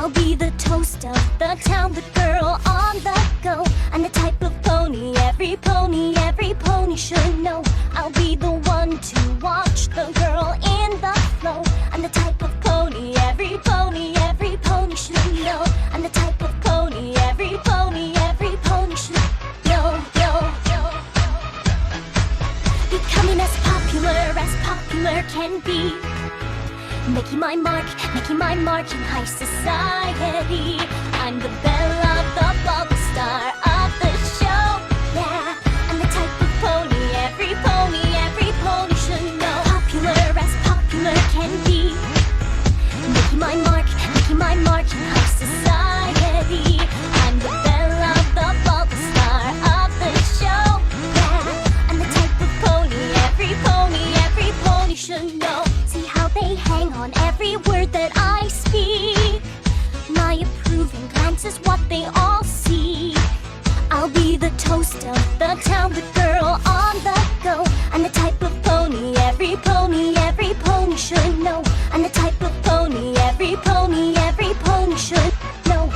I'll be the toast of the town, the girl on the go. I'm the type of pony every pony should know. I'll be the one to watch the girl in the flow. I'm the type of pony every pony should know. I'm the type of pony every pony should know. Becoming as popular can be. Making my mark in high society. I'm the belle of the ball, the star of the show. Yeah, I'm the type of pony every pony should know. Popular as popular can be. Making my mark in high society. I'm the belle of the ball, the star of the show. Yeah, I'm the type of pony every pony should know. See how they hang on every word that I speak. My approving glance is what they all see. I'll be the toast of the town, the girl on the go. I'm the type of pony every pony should know. I'm the type of pony every pony should know.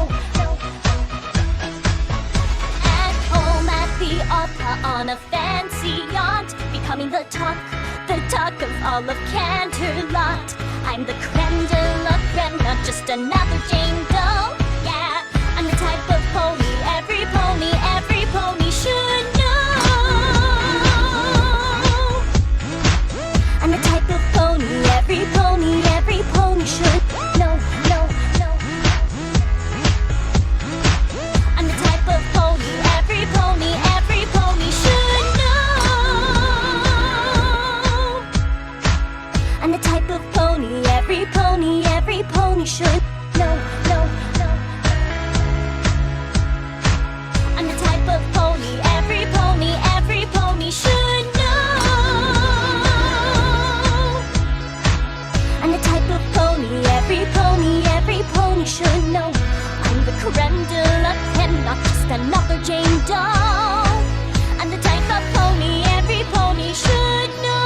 At home at the opera on a fancy yacht, becoming the talk of all of Canterlot. I'm the creme de la creme, not just another Jane Doe. Yeah, I'm the type of pony every pony should know. I'm the type of pony every pony should know. I'm the type of pony every pony should know. I'm the type of pony every pony should know. I'm the type of pony every pony should know. I'm the type of pony every pony should know. I'm the creme de la creme, not just another Jane Doe. I'm the type of pony every pony should know.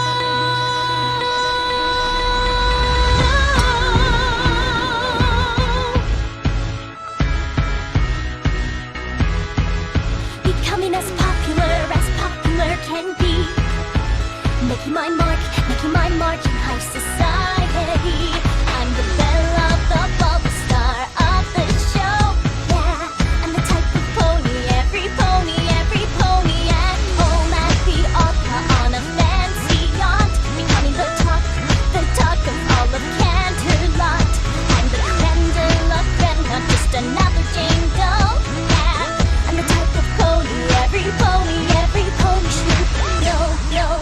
Becoming as popular can be. Making my mark in high society. I'm the belle of the ball, the star of the show. Yeah, I'm the type of pony every pony at home at the opera on a fancy yacht. Becoming the talk of all of Canterlot. I'm the creme de la creme, not just another Jane Doe. Yeah, I'm the type of pony every pony should know.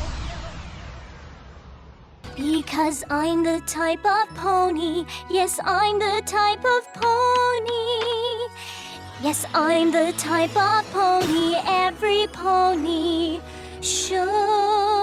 Because I'm the type of pony. Yes, I'm the type of pony. Yes, I'm the type of pony every pony should